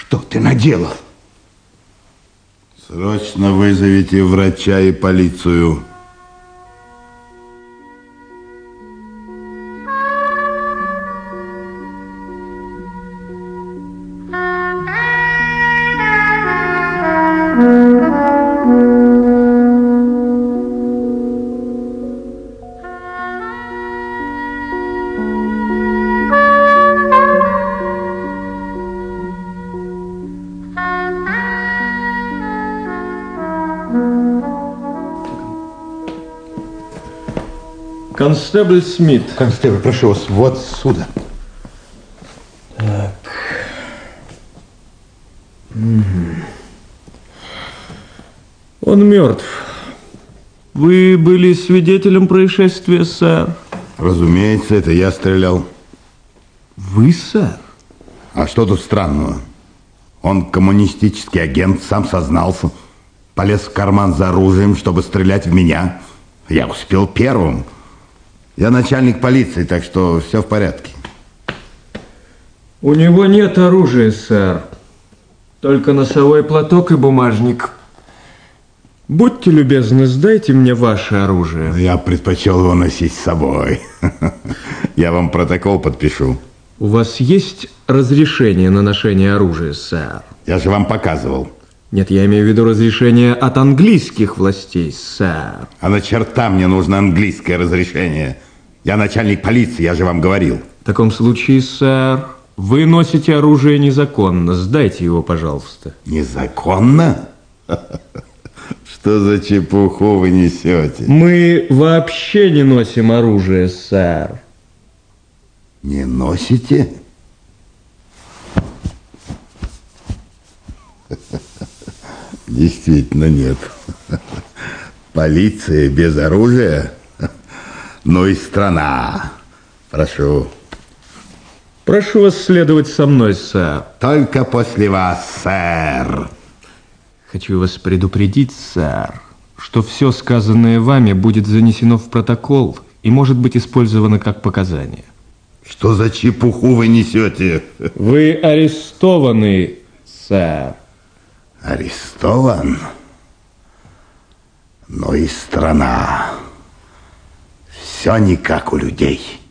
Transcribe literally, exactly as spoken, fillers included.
Что ты наделал? Срочно вызовите врача и полицию. Констебль Смит. Констебль, прошу вас, вот сюда. Так. Угу. Он мертв. Вы были свидетелем происшествия, сэр? Разумеется, это я стрелял. Вы, сэр? А что тут странного? Он коммунистический агент, сам сознался. Полез в карман за оружием, чтобы стрелять в меня. Я успел первым. Я начальник полиции, так что все в порядке. У него нет оружия, сэр. Только носовой платок и бумажник. Будьте любезны, сдайте мне ваше оружие. Я предпочел его носить с собой. Я вам протокол подпишу. У вас есть разрешение на ношение оружия, сэр? Я же вам показывал. Нет, я имею в виду разрешение от английских властей, сэр. А на черта мне нужно английское разрешение? Я начальник полиции, я же вам говорил. В таком случае, сэр, вы носите оружие незаконно. Сдайте его, пожалуйста. Незаконно? Что за чепуху вы несете? Мы вообще не носим оружие, сэр. Не носите? Действительно нет. Полиция без оружия? Ну и страна. Прошу. Прошу вас следовать со мной, сэр. Только после вас, сэр. Хочу вас предупредить, сэр, что все сказанное вами будет занесено в протокол и может быть использовано как показание. Что за чепуху вы несете? Вы арестованы, сэр. Арестован? Но и страна. Все не как у людей.